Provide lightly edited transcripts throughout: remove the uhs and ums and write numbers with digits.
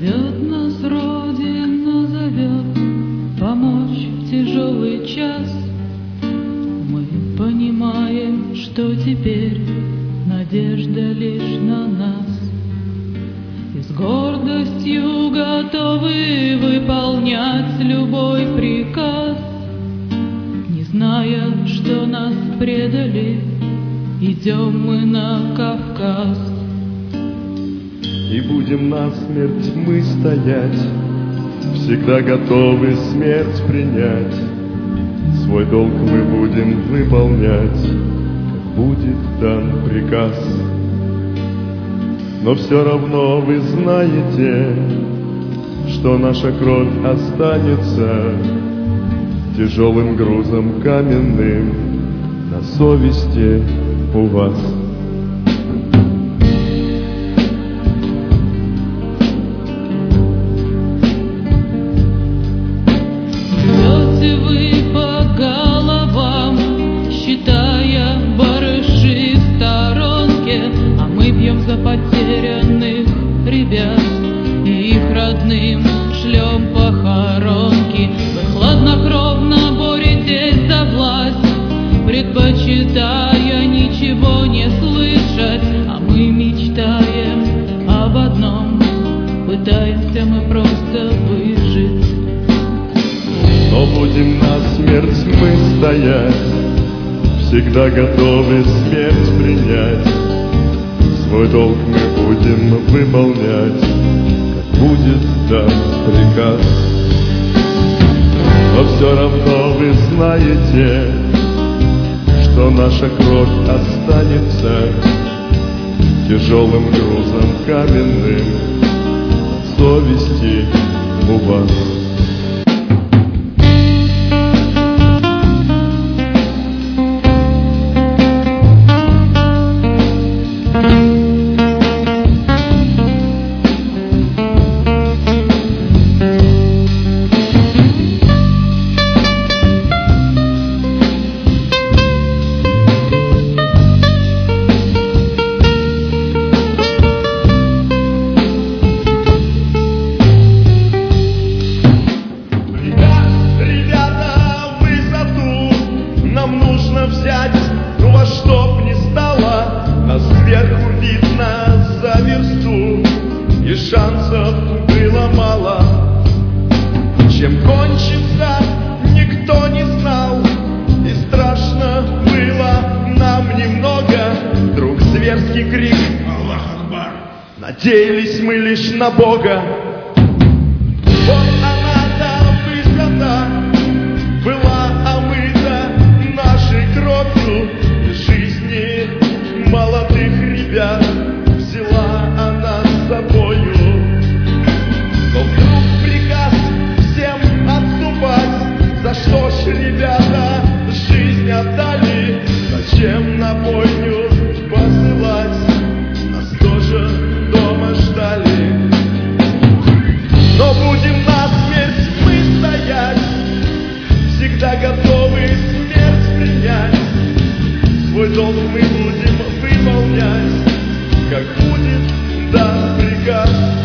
Зовет нас Родина, зовет помочь в тяжелый час. Мы понимаем, что теперь надежда лишь на нас. И с гордостью готовы выполнять любой приказ, не зная, что нас предали, идем мы на Кавказ. И будем насмерть мы стоять, всегда готовы смерть принять. Свой долг мы будем выполнять, как будет дан приказ. Но все равно вы знаете, что наша кровь останется тяжелым грузом каменным на совести у вас. Идете вы по головам, считая барыши в сторонке, а мы пьем за потерянных ребят и их родным шлем похоронки. Вы хладнокровно боретесь за власть, предпочитая ничего не слышать, а мы мечтаем об одном, пытаемся мы просто выжить. Но будем насмерть мы стоять, всегда готовы смерть принять. Свой долг мы будем выполнять, как будет дан приказ. Но все равно вы знаете, что наша кровь останется тяжелым грузом каменным на совести у вас. Шансов было мало. Чем кончится, никто не знал, и страшно было нам немного. Вдруг зверский крик «Аллах Акбар!» Надеялись мы лишь на Бога. Вот она-то высота была омыта нашей кровью, жизни молодых ребят взяла она с собою. Но вдруг приказ всем отступать. За что ж, ребята, жизнь отдали? Зачем на бойню посылать? Нас тоже дома ждали. Но будем насмерть мы стоять, всегда готовы смерть принять. Свой долг мы будем выполнять, как будет дан приказ.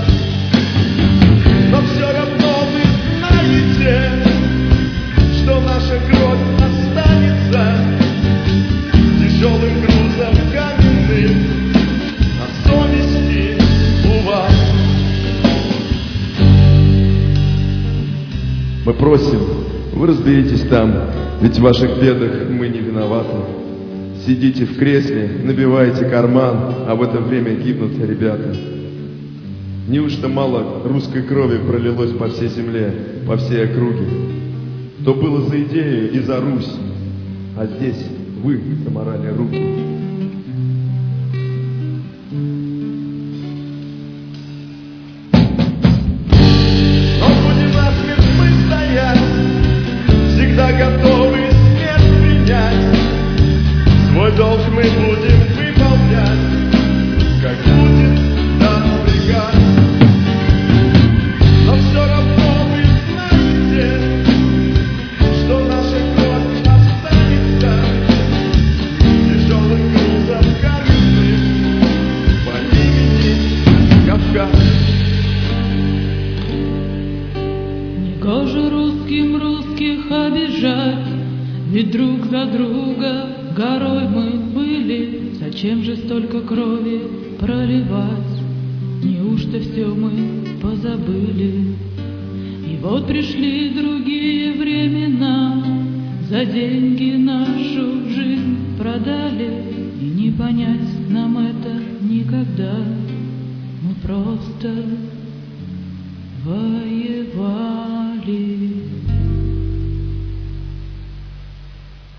Но все равно вы знаете, что наша кровь останется тяжелым грузом каменным на совести у вас. Мы просим, вы разберитесь там, ведь в ваших бедах мы не виноваты. Сидите в кресле, набивайте карман, а в это время гибнут ребята. Неужто мало русской крови пролилось по всей земле, по всей округе? То было за идею и за Русь, а здесь вы заморали руки. Но будем насмерть мы стоять, всегда готовы смерть принять. Свой долг мы будем выполнять, как будет дан приказ. Но все равно вы знаете, что наша кровь останется тяжелым грузом. русских обижать? Ведь друг за друга горой мы были. Зачем же столько крови проливать? Неужто все мы позабыли? И вот пришли другие времена, за деньги нашу жизнь продали, и не понять нам это никогда. Мы просто воевали.